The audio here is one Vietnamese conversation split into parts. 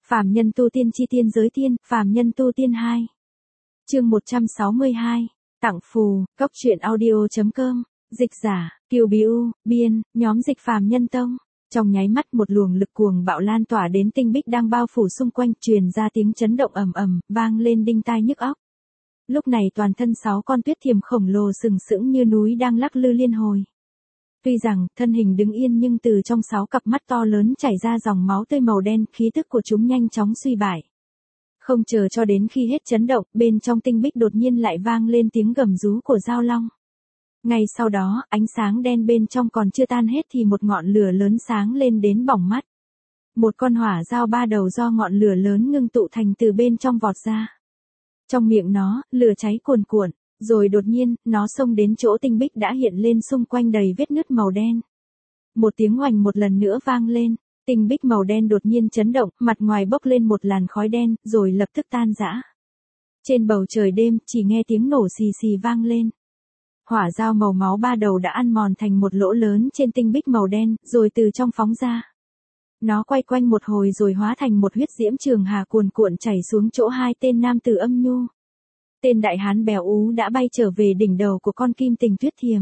Phàm nhân tu tiên chi tiên giới tiên, phàm nhân tu tiên 2. Chương 162. Tặng phù, cốc truyện audio.com, dịch giả, Kiều Bí U, biên, nhóm dịch phàm nhân tông. Trong nháy mắt một luồng lực cuồng bạo lan tỏa đến tinh bích đang bao phủ xung quanh, truyền ra tiếng chấn động ầm ầm, vang lên đinh tai nhức óc. Lúc này toàn thân 6 con tuyết thiềm khổng lồ sừng sững như núi đang lắc lư liên hồi. Tuy rằng thân hình đứng yên nhưng từ trong 6 cặp mắt to lớn chảy ra dòng máu tươi màu đen, khí tức của chúng nhanh chóng suy bại. Không chờ cho đến khi hết chấn động, bên trong tinh bích đột nhiên lại vang lên tiếng gầm rú của dao long. Ngay sau đó, ánh sáng đen bên trong còn chưa tan hết thì một ngọn lửa lớn sáng lên đến bỏng mắt. Một con hỏa dao 3 đầu do ngọn lửa lớn ngưng tụ thành từ bên trong vọt ra. Trong miệng nó, lửa cháy cuồn cuộn, rồi đột nhiên, nó xông đến chỗ tinh bích đã hiện lên xung quanh đầy vết nứt màu đen. Một tiếng oành một lần nữa vang lên, tinh bích màu đen đột nhiên chấn động, mặt ngoài bốc lên một làn khói đen, rồi lập tức tan rã. Trên bầu trời đêm, chỉ nghe tiếng nổ xì xì vang lên. Hỏa dao màu máu 3 đầu đã ăn mòn thành một lỗ lớn trên tinh bích màu đen, rồi từ trong phóng ra. Nó quay quanh một hồi rồi hóa thành một huyết diễm trường hà cuồn cuộn chảy xuống chỗ 2 tên nam tử âm nhu. Tên đại hán béo ú đã bay trở về đỉnh đầu của con kim tình tuyết thiềm.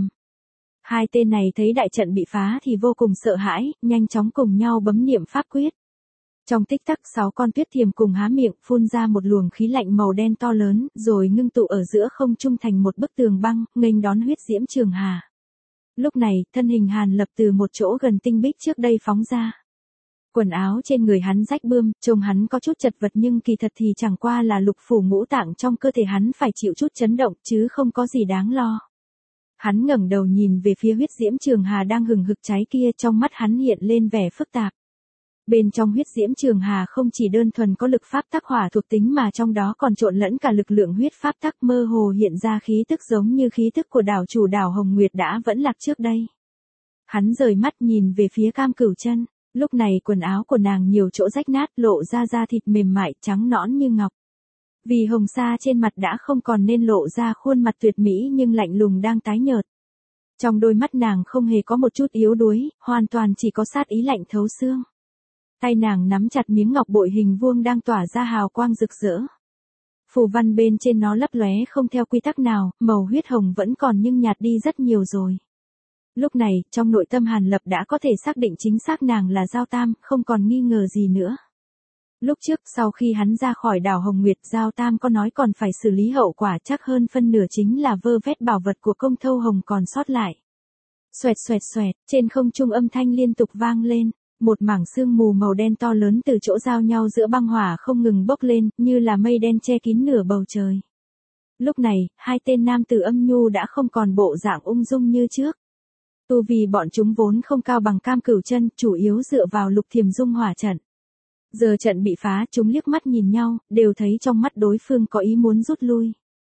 2 tên này thấy đại trận bị phá thì vô cùng sợ hãi, nhanh chóng cùng nhau bấm niệm pháp quyết. Trong tích tắc 6 con tuyết thiềm cùng há miệng phun ra một luồng khí lạnh màu đen to lớn, rồi ngưng tụ ở giữa không trung thành một bức tường băng, nghênh đón huyết diễm trường hà. Lúc này, thân hình Hàn Lập từ một chỗ gần tinh bích trước đây phóng ra. Quần áo trên người hắn rách bươm, trông hắn có chút chật vật nhưng kỳ thật thì chẳng qua là lục phủ ngũ tạng trong cơ thể hắn phải chịu chút chấn động chứ không có gì đáng lo. Hắn ngẩng đầu nhìn về phía huyết diễm trường hà đang hừng hực cháy kia, trong mắt hắn hiện lên vẻ phức tạp. Bên trong huyết diễm trường hà không chỉ đơn thuần có lực pháp tắc hỏa thuộc tính mà trong đó còn trộn lẫn cả lực lượng huyết pháp tắc, mơ hồ hiện ra khí tức giống như khí tức của đảo chủ đảo Hồng Nguyệt đã vẫn lạc trước đây. Hắn rời mắt nhìn về phía Cam Cửu Chân. Lúc này quần áo của nàng nhiều chỗ rách nát, lộ ra da thịt mềm mại trắng nõn như ngọc. Vì hồng sa trên mặt đã không còn nên lộ ra khuôn mặt tuyệt mỹ nhưng lạnh lùng đang tái nhợt. Trong đôi mắt nàng không hề có một chút yếu đuối, hoàn toàn chỉ có sát ý lạnh thấu xương. Tay nàng nắm chặt miếng ngọc bội hình vuông đang tỏa ra hào quang rực rỡ. Phù văn bên trên nó lấp lóe không theo quy tắc nào, màu huyết hồng vẫn còn nhưng nhạt đi rất nhiều rồi. Lúc này, trong nội tâm Hàn Lập đã có thể xác định chính xác nàng là Giao Tam, không còn nghi ngờ gì nữa. Lúc trước, sau khi hắn ra khỏi đảo Hồng Nguyệt, Giao Tam có nói còn phải xử lý hậu quả, chắc hơn phân nửa chính là vơ vét bảo vật của Công Thâu Hồng còn sót lại. Xoẹt xoẹt xoẹt, trên không trung âm thanh liên tục vang lên, một mảng sương mù màu đen to lớn từ chỗ giao nhau giữa băng hỏa không ngừng bốc lên, như là mây đen che kín nửa bầu trời. Lúc này, 2 tên nam tử âm nhu đã không còn bộ dạng ung dung như trước. Tu vì bọn chúng vốn không cao bằng Cam Cửu Chân, chủ yếu dựa vào Lục Thiềm Dung hỏa trận. Giờ trận bị phá, chúng liếc mắt nhìn nhau, đều thấy trong mắt đối phương có ý muốn rút lui.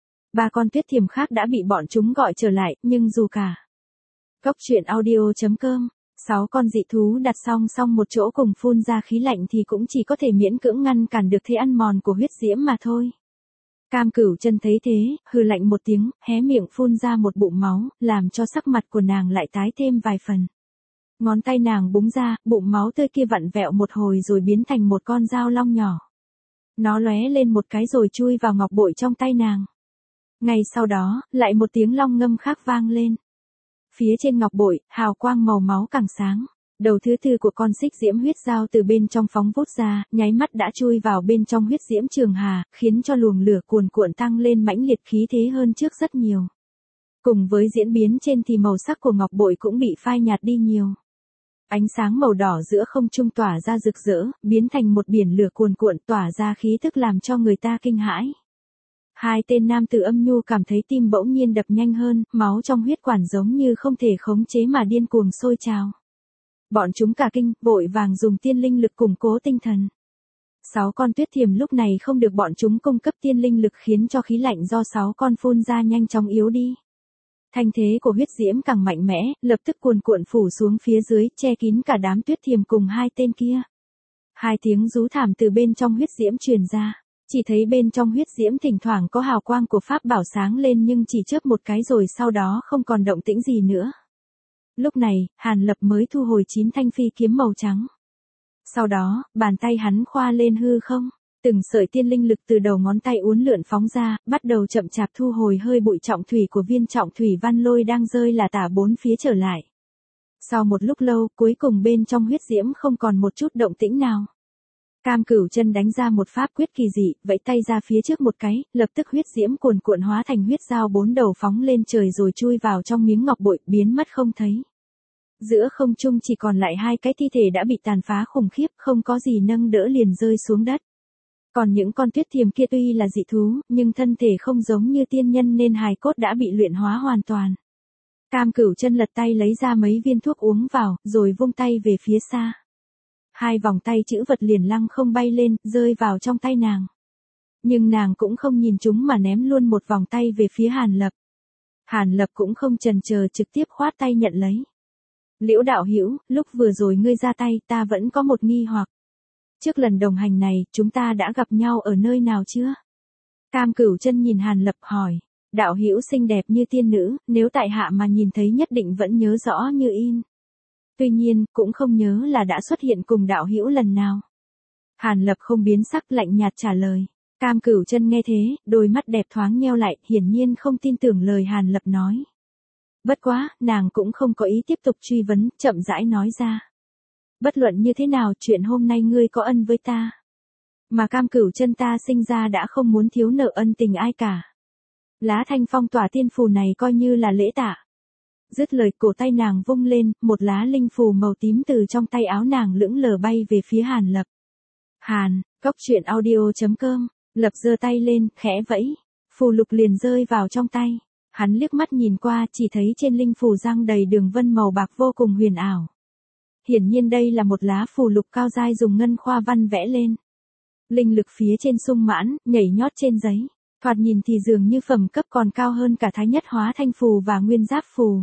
3 con tuyết thiềm khác đã bị bọn chúng gọi trở lại, nhưng dù cả. Cốc truyện audio.com, 6 con dị thú đặt song song một chỗ cùng phun ra khí lạnh thì cũng chỉ có thể miễn cưỡng ngăn cản được thế ăn mòn của huyết diễm mà thôi. Cam Cửu Chân thấy thế, hừ lạnh một tiếng, hé miệng phun ra một bụng máu, làm cho sắc mặt của nàng lại tái thêm vài phần. Ngón tay nàng búng ra, bụng máu tươi kia vặn vẹo một hồi rồi biến thành một con dao long nhỏ. Nó lóe lên một cái rồi chui vào ngọc bội trong tay nàng. Ngay sau đó, lại một tiếng long ngâm khác vang lên. Phía trên ngọc bội, hào quang màu máu càng sáng. Đầu thứ 4 của con xích diễm huyết dao từ bên trong phóng vút ra, nháy mắt đã chui vào bên trong huyết diễm trường hà, khiến cho luồng lửa cuồn cuộn tăng lên mãnh liệt khí thế hơn trước rất nhiều. Cùng với diễn biến trên thì màu sắc của ngọc bội cũng bị phai nhạt đi nhiều. Ánh sáng màu đỏ giữa không trung tỏa ra rực rỡ, biến thành một biển lửa cuồn cuộn tỏa ra khí tức làm cho người ta kinh hãi. 2 tên nam tử âm nhu cảm thấy tim bỗng nhiên đập nhanh hơn, máu trong huyết quản giống như không thể khống chế mà điên cuồng sôi trào. Bọn chúng cả kinh, vội vàng dùng tiên linh lực củng cố tinh thần. 6 con tuyết thiềm lúc này không được bọn chúng cung cấp tiên linh lực khiến cho khí lạnh do 6 con phun ra nhanh chóng yếu đi. Thanh thế của huyết diễm càng mạnh mẽ, lập tức cuồn cuộn phủ xuống phía dưới, che kín cả đám tuyết thiềm cùng 2 tên kia. 2 tiếng rú thảm từ bên trong huyết diễm truyền ra. Chỉ thấy bên trong huyết diễm thỉnh thoảng có hào quang của pháp bảo sáng lên nhưng chỉ chớp một cái rồi sau đó không còn động tĩnh gì nữa. Lúc này, Hàn Lập mới thu hồi 9 thanh phi kiếm màu trắng. Sau đó, bàn tay hắn khoa lên hư không. Từng sợi tiên linh lực từ đầu ngón tay uốn lượn phóng ra, bắt đầu chậm chạp thu hồi hơi bụi trọng thủy của viên trọng thủy văn lôi đang rơi là tả bốn phía trở lại. Sau một lúc lâu, cuối cùng bên trong huyết diễm không còn một chút động tĩnh nào. Cam Cửu Chân đánh ra một pháp quyết kỳ dị, vẫy tay ra phía trước một cái, lập tức huyết diễm cuồn cuộn hóa thành huyết dao bốn đầu phóng lên trời rồi chui vào trong miếng ngọc bội, biến mất không thấy. Giữa không trung chỉ còn lại hai cái thi thể đã bị tàn phá khủng khiếp, không có gì nâng đỡ liền rơi xuống đất. Còn những con tuyết thiềm kia tuy là dị thú, nhưng thân thể không giống như tiên nhân nên hài cốt đã bị luyện hóa hoàn toàn. Cam Cửu Chân lật tay lấy ra mấy viên thuốc uống vào, rồi vung tay về phía xa. Hai vòng tay chữ vật liền lăng không bay lên, rơi vào trong tay nàng. Nhưng nàng cũng không nhìn chúng mà ném luôn một vòng tay về phía Hàn Lập. Hàn Lập cũng không chần chờ trực tiếp khoát tay nhận lấy. Liễu đạo hữu, lúc vừa rồi ngươi ra tay ta vẫn có một nghi hoặc. Trước lần đồng hành này, chúng ta đã gặp nhau ở nơi nào chưa? Cam Cửu Chân nhìn Hàn Lập hỏi. Đạo hữu xinh đẹp như tiên nữ, nếu tại hạ mà nhìn thấy nhất định vẫn nhớ rõ như in. Tuy nhiên, cũng không nhớ là đã xuất hiện cùng đạo hữu lần nào. Hàn Lập không biến sắc, lạnh nhạt trả lời. Cam Cửu Chân nghe thế, đôi mắt đẹp thoáng nheo lại, hiển nhiên không tin tưởng lời Hàn Lập nói. Bất quá, nàng cũng không có ý tiếp tục truy vấn, chậm rãi nói ra. Bất luận như thế nào, chuyện hôm nay ngươi có ân với ta. Mà Cam Cửu Chân ta sinh ra đã không muốn thiếu nợ ân tình ai cả. Lá thanh phong tỏa tiên phù này coi như là lễ tạ. Dứt lời, cổ tay nàng vung lên, một lá linh phù màu tím từ trong tay áo nàng lững lờ bay về phía Hàn Lập. Cóc truyện audio.com, Lập giơ tay lên, khẽ vẫy. Phù lục liền rơi vào trong tay. Hắn liếc mắt nhìn qua, chỉ thấy trên linh phù giăng đầy đường vân màu bạc vô cùng huyền ảo. Hiển nhiên đây là một lá phù lục cao giai dùng ngân khoa văn vẽ lên. Linh lực phía trên sung mãn, nhảy nhót trên giấy. Thoạt nhìn thì dường như phẩm cấp còn cao hơn cả Thái Nhất Hóa Thanh phù và Nguyên Giáp phù.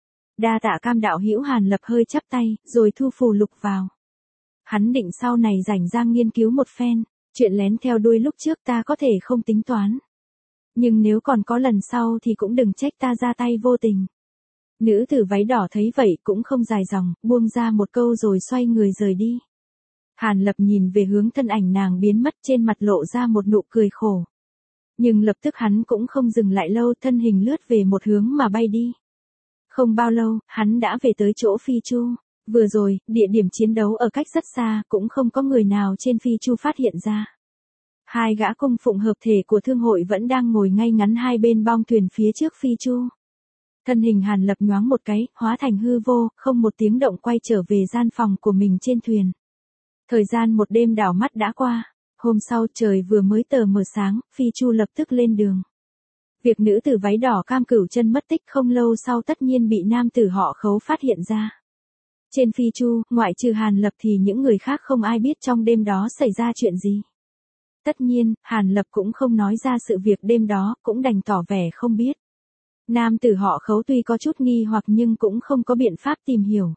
Đa tạ Cam đạo hữu. Hàn Lập hơi chắp tay, rồi thu phù lục vào. Hắn định sau này rảnh rang nghiên cứu một phen, chuyện lén theo đuôi lúc trước ta có thể không tính toán. Nhưng nếu còn có lần sau thì cũng đừng trách ta ra tay vô tình. Nữ tử váy đỏ thấy vậy cũng không dài dòng, buông ra một câu rồi xoay người rời đi. Hàn Lập nhìn về hướng thân ảnh nàng biến mất, trên mặt lộ ra một nụ cười khổ. Nhưng lập tức hắn cũng không dừng lại lâu, thân hình lướt về một hướng mà bay đi. Không bao lâu, hắn đã về tới chỗ Phi Chu. Vừa rồi, địa điểm chiến đấu ở cách rất xa, cũng không có người nào trên Phi Chu phát hiện ra. Hai gã cung phụng hợp thể của thương hội vẫn đang ngồi ngay ngắn hai bên bong thuyền phía trước Phi Chu. Thân hình Hàn Lập nhoáng một cái, hóa thành hư vô, không một tiếng động quay trở về gian phòng của mình trên thuyền. Thời gian một đêm đảo mắt đã qua. Hôm sau trời vừa mới tờ mờ sáng, Phi Chu lập tức lên đường. Việc nữ tử váy đỏ Cam Cửu Chân mất tích không lâu sau tất nhiên bị nam tử họ Khấu phát hiện ra. Trên Phi Chu, ngoại trừ Hàn Lập thì những người khác không ai biết trong đêm đó xảy ra chuyện gì. Tất nhiên, Hàn Lập cũng không nói ra sự việc đêm đó, cũng đành tỏ vẻ không biết. Nam tử họ Khấu tuy có chút nghi hoặc nhưng cũng không có biện pháp tìm hiểu.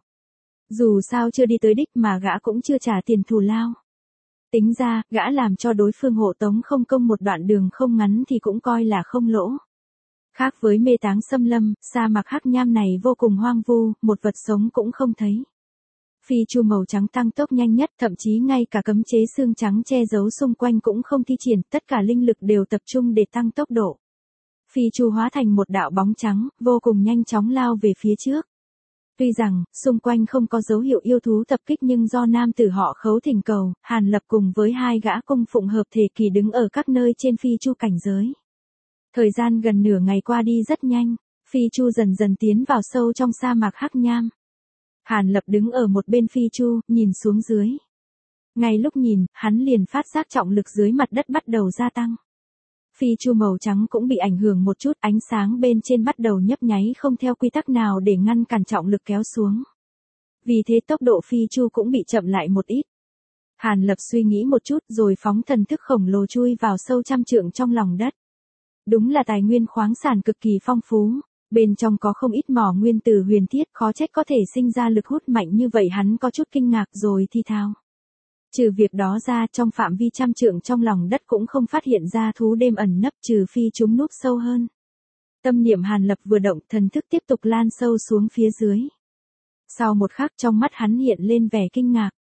Dù sao chưa đi tới đích mà gã cũng chưa trả tiền thù lao. Tính ra, gã làm cho đối phương hộ tống không công một đoạn đường không ngắn thì cũng coi là không lỗ. Khác với mê táng xâm lâm, sa mạc hắc nham này vô cùng hoang vu, một vật sống cũng không thấy. Phi Chu màu trắng tăng tốc nhanh nhất, thậm chí ngay cả cấm chế xương trắng che giấu xung quanh cũng không thi triển, tất cả linh lực đều tập trung để tăng tốc độ. Phi Chu hóa thành một đạo bóng trắng, vô cùng nhanh chóng lao về phía trước. Tuy rằng, xung quanh không có dấu hiệu yêu thú tập kích nhưng do nam tử họ Khấu thỉnh cầu, Hàn Lập cùng với hai gã cung phụng hợp thể kỳ đứng ở các nơi trên Phi Chu cảnh giới. Thời gian gần nửa ngày qua đi rất nhanh, Phi Chu dần dần tiến vào sâu trong sa mạc hắc nham. Hàn Lập đứng ở một bên Phi Chu, nhìn xuống dưới. Ngay lúc nhìn, hắn liền phát giác trọng lực dưới mặt đất bắt đầu gia tăng. Phi Chu màu trắng cũng bị ảnh hưởng một chút, ánh sáng bên trên bắt đầu nhấp nháy không theo quy tắc nào để ngăn cản trọng lực kéo xuống. Vì thế tốc độ Phi Chu cũng bị chậm lại một ít. Hàn Lập suy nghĩ một chút rồi phóng thần thức khổng lồ chui vào sâu trăm trượng trong lòng đất. Đúng là tài nguyên khoáng sản cực kỳ phong phú, bên trong có không ít mỏ nguyên tử huyền thiết, khó trách có thể sinh ra lực hút mạnh như vậy. Hắn có chút kinh ngạc rồi thi thao. Trừ việc đó ra, trong phạm vi trăm trượng trong lòng đất cũng không phát hiện ra thú đêm ẩn nấp, trừ phi chúng núp sâu hơn. Tâm niệm Hàn Lập vừa động, thần thức tiếp tục lan sâu xuống phía dưới. Sau một khắc trong mắt hắn hiện lên vẻ kinh ngạc.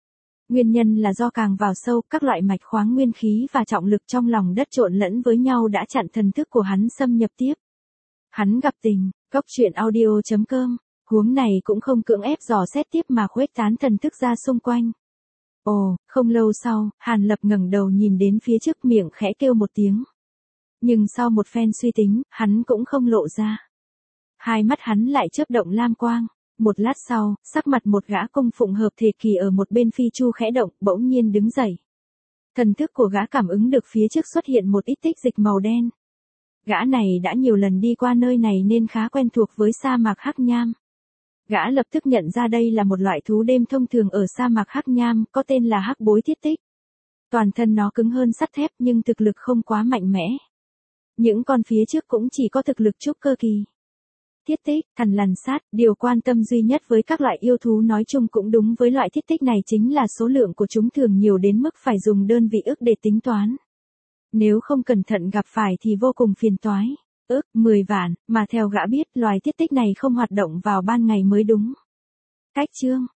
Nguyên nhân là do càng vào sâu, các loại mạch khoáng nguyên khí và trọng lực trong lòng đất trộn lẫn với nhau đã chặn thần thức của hắn xâm nhập tiếp. Hắn gặp tình, cốc truyện audio.com, huống này cũng không cưỡng ép dò xét tiếp mà khuếch tán thần thức ra xung quanh. Ồ, không lâu sau, Hàn Lập ngẩng đầu nhìn đến phía trước, miệng khẽ kêu một tiếng. Nhưng sau một phen suy tính, hắn cũng không lộ ra. Hai mắt hắn lại chớp động lam quang. Một lát sau, sắc mặt một gã cung phụng hợp thể kỳ ở một bên phi chu khẽ động, bỗng nhiên đứng dậy. Thần thức của gã cảm ứng được phía trước xuất hiện một ít tích dịch màu đen. Gã này đã nhiều lần đi qua nơi này nên khá quen thuộc với sa mạc Hắc Nham. Gã lập tức nhận ra đây là một loại thú đêm thông thường ở sa mạc Hắc Nham, có tên là hắc bối thiết tích. Toàn thân nó cứng hơn sắt thép nhưng thực lực không quá mạnh mẽ. Những con phía trước cũng chỉ có thực lực trúc cơ kỳ. Thiết tích, thần lằn sát, điều quan tâm duy nhất với các loại yêu thú nói chung cũng đúng với loại thiết tích này chính là số lượng của chúng thường nhiều đến mức phải dùng đơn vị ức để tính toán. Nếu không cẩn thận gặp phải thì vô cùng phiền toái. 10 vạn, mà theo gã biết loài thiết tích này không hoạt động vào ban ngày mới đúng. Cách chương